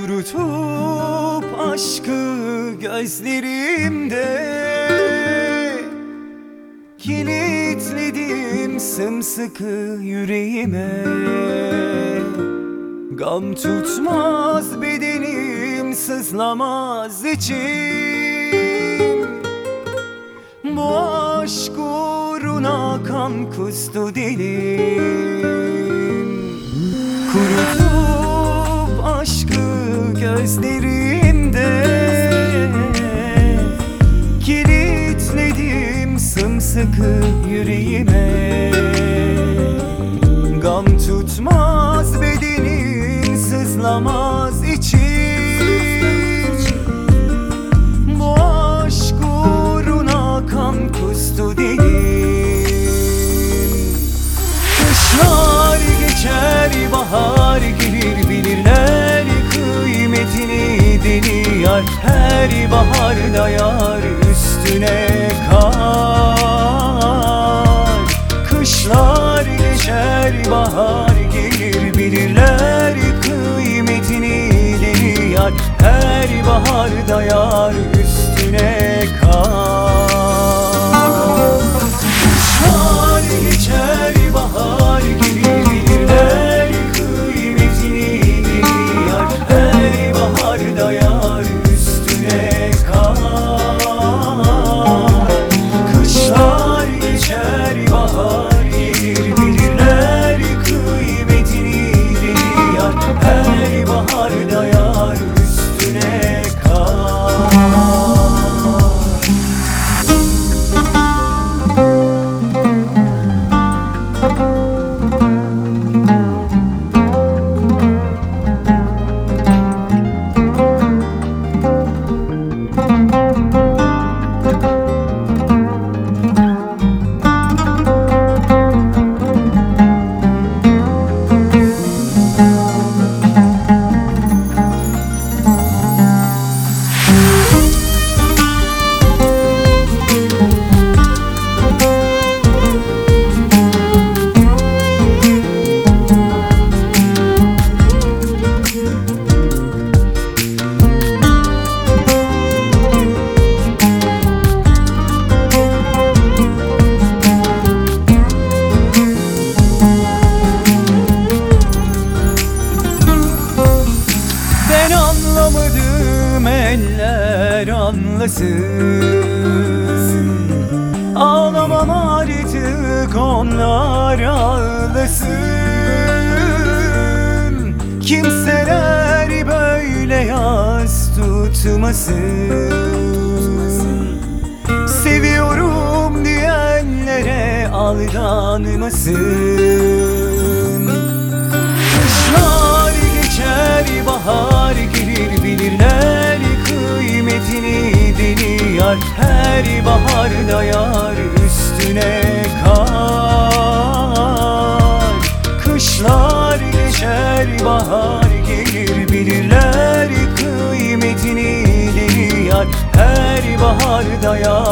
Kurutup aşkı gözlerimde, kilitledim sımsıkı yüreğime. Gam tutmaz bedenim, sızlamaz içim. Bu aşk uğruna kan kustu dilim. Kurutup aşkı gözlerimde, kilitledim sımsıkı yüreğime. Gam tutmaz bedenim, sızlamaz içim. Bu aşk uğruna kan kustu dilim. Kışlar geçer, bahar gelir, bilirler kıymetini deli yar. Her baharda yar üstüne kar. Kışlar geçer, bahar gelir, bilirler kıymetini deli yar. Her baharda yar üstüne kar. Kışlar geçer, bahar gelir, bilirler kıymetini deli yar. Her baharda yar üstüne kar. Kışlar geçer, bahar gelir, bilirler kıymetini deli yar. Her baharda yar üstüne kar. Anlamadım, eller anlasın. Ağlamam artık, onlar ağlasın. Kimseler böyle yas tutmasın. Seviyorum diyenlere aldanmasın. Kışlar geçer, bahar gelir, bilirler kıymetini deli yar. Her baharda yar üstüne kar. Kışlar geçer, bahar gelir, bilirler kıymetini deli yar. Her baharda yar